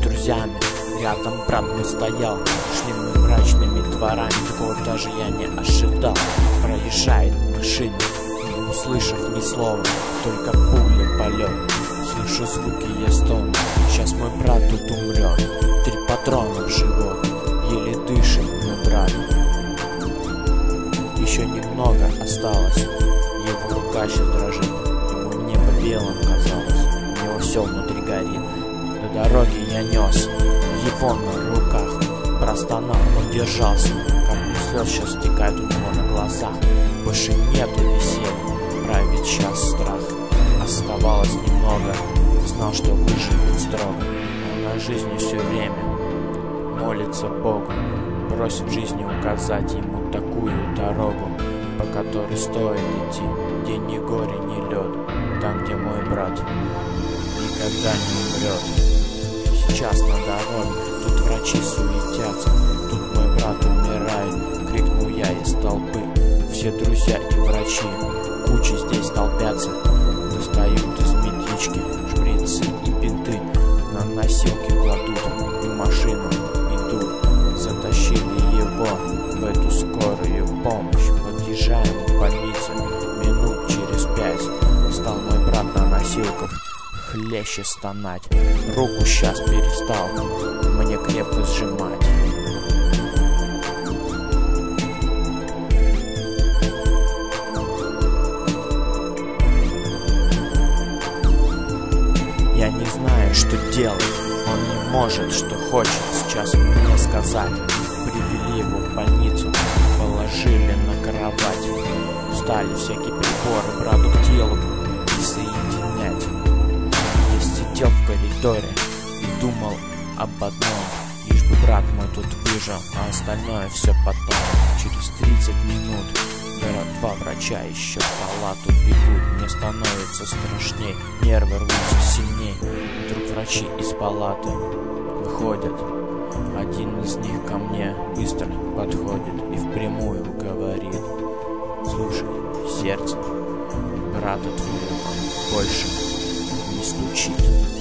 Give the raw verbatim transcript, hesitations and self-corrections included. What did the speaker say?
друзьями. Рядом брат мой стоял, шли мы мрачными дворами. Такого даже я не ожидал. Проезжает машина, не услышав ни слова, только пули полет. Слышу звуки, я стону. Сейчас мой брат тут умрет. Три патрона в живот, еле дышит мой брат. Еще немного осталось, его рука сейчас дрожит. Ему небо белым казалось, у него все внутри горит. До дороги я нес его на руках, простонал, он держался. Капли слез сейчас стекают у него на глазах. Больше нету веселья, правит сейчас страх. Оставалось немного, знал, что выживет строго. Он на жизни все время молится Богу, просит в жизни указать ему такую дорогу, по которой стоит идти, где ни горе, ни лед, там, где мой брат никогда не умрет. Сейчас на дороге, тут врачи суетятся, тут мой брат умирает, крикнул я из толпы. Все друзья и врачи кучи здесь толпятся, достают из метички шприцы и бинты, на носилки кладут и машину идут. Затащили его в эту скорую помощь, подъезжаем к больнице минут через пять. Стал мой брат на носилках хлеще стонать, руку сейчас перестал мне крепко сжимать. Я не знаю, что делать, он не может, что хочет сейчас мне сказать. Привели его в больницу, положили на кровать, стали всякие приборы брату к телу присоединять. Я сидел в коридоре и думал об одном, лишь бы брат мой тут выжил, а остальное все потом. Через тридцать минут два врача еще в палату бегут. Мне становится страшней, нервы рвутся сильней. Вдруг врачи из палаты выходят. Один из них ко мне быстро подходит и впрямую говорит: слушай, сердце брата твоего больше не стучит.